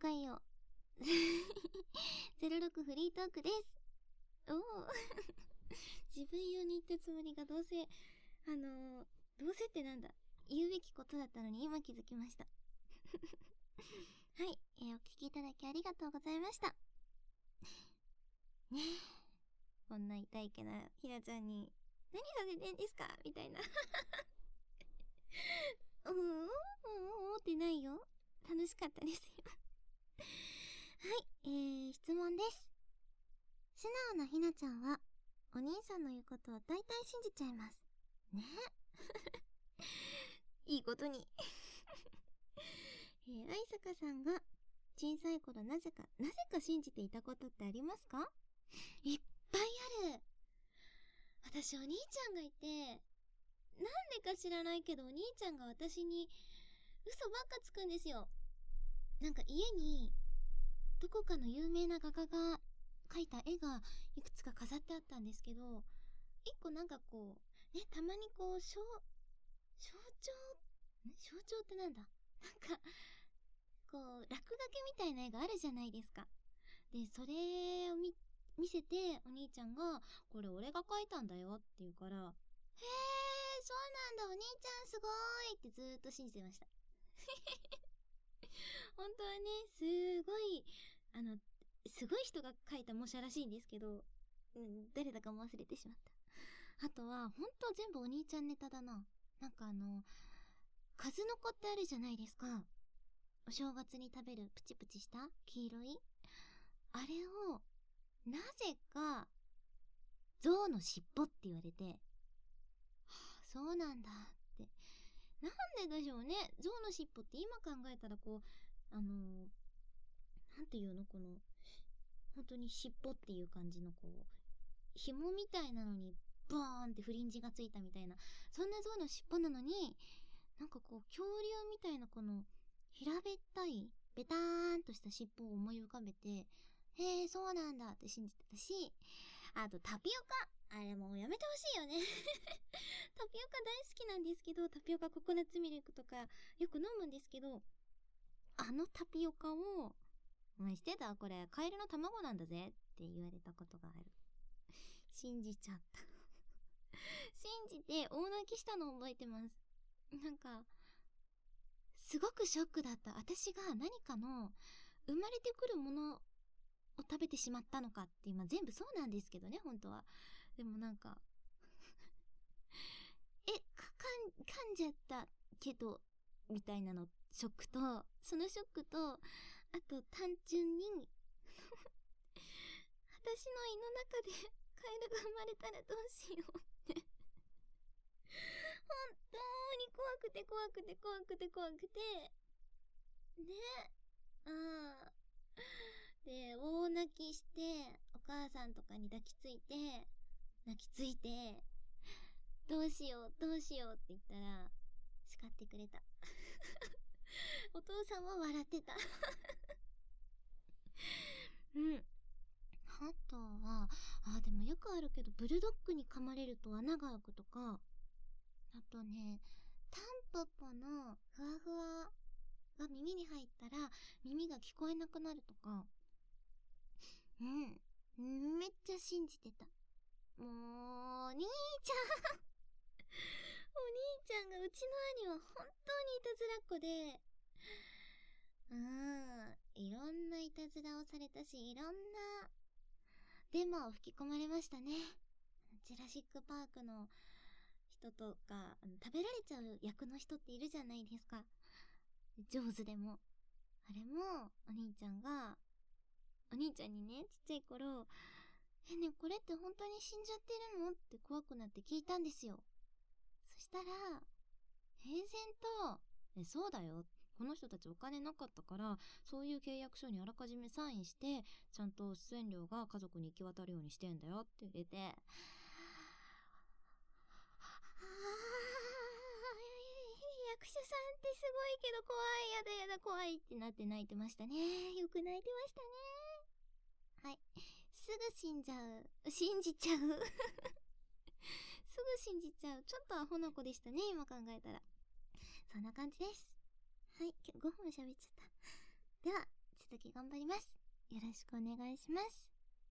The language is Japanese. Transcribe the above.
回を06フリートークです。おお自分用に言ったつもりがどうせってなんだ、言うべきことだったのに今気づきましたはい、お聞きいただきありがとうございました。ねえ、こんな痛いけなひなちゃんに何させてんですかみたいなってないよ。楽しかったですよはい、質問です。素直なひなちゃんはお兄さんの言うことを大体信じちゃいますねいいことに愛坂さんが小さい頃なぜか信じていたことってありますか？いっぱいある。私お兄ちゃんがいて、なんでか知らないけどお兄ちゃんが私に嘘ばっかつくんですよ。なんか家にどこかの有名な画家が描いた絵がいくつか飾ってあったんですけど、一個なんかこうね、たまにこう象徴ってなんだ、なんかこう落書きみたいな絵があるじゃないですか。でそれを見せてお兄ちゃんがこれ俺が描いたんだよって言うから、へーそうなんだお兄ちゃんすごーいってずーっと信じてました本当はね、すごい人が描いた模写らしいんですけど、誰だかも忘れてしまった。あとは本当全部お兄ちゃんネタだな。なんか数の子ってあるじゃないですか。お正月に食べるプチプチした黄色いあれをなぜか象の尻尾って言われて、はあ、そうなんだって。なんででしょうね。象の尻尾って今考えたらこうなんていうの、この本当に尻尾っていう感じのこう紐みたいなのにボーンってフリンジがついたみたいな、そんな象の尻尾なのに、なんかこう恐竜みたいなこの平べったいベターンとした尻尾を思い浮かべて、へえそうなんだって信じてたし、あとタピオカ、あれもうやめてほしいよねタピオカ大好きなんですけど、タピオカココナッツミルクとかよく飲むんですけど、あのタピオカをお前してた？これカエルの卵なんだぜって言われたことがある。信じちゃった信じて大泣きしたのを覚えてます。なんかすごくショックだった。私が何かの生まれてくるものを食べてしまったのかって、今全部そうなんですけどね本当は。でもなんか噛んじゃったけどみたいなのショックと、そのショックと、あと単純に私の胃の中でカエルが生まれたらどうしようって本当に怖くてね。で大泣きしてお母さんとかに泣きついてどうしようって言ったら叱ってくれたお父さんは笑ってたあとはでもよくあるけど、ブルドッグに噛まれると穴が開くとか、あとね、タンポポのふわふわが耳に入ったら耳が聞こえなくなるとか、めっちゃ信じてた。もうお兄ちゃんお兄ちゃんが、うちの兄は本当にいたずらっ子で、いろんないたずらをされたし、いろんなデマを吹き込まれましたね。ジュラシックパークの人とか、食べられちゃう役の人っているじゃないですか。上手でも。あれもお兄ちゃんにね、ちっちゃい頃、ねこれって本当に死んじゃってるのって怖くなって聞いたんですよ。そしたら平然と、そうだよ、この人たちお金なかったからそういう契約書にあらかじめサインしてちゃんと出演料が家族に行き渡るようにしてんだよって言われて、役者さんってすごいけど怖い、やだ怖いってなって泣いてましたね。よく泣いてましたね。はい、すぐ信じちゃうすぐ信じちゃう。ちょっとアホな子でしたね今考えたら。そんな感じです。はい、5分喋っちゃった。では続続き頑張ります。よろしくお願いします。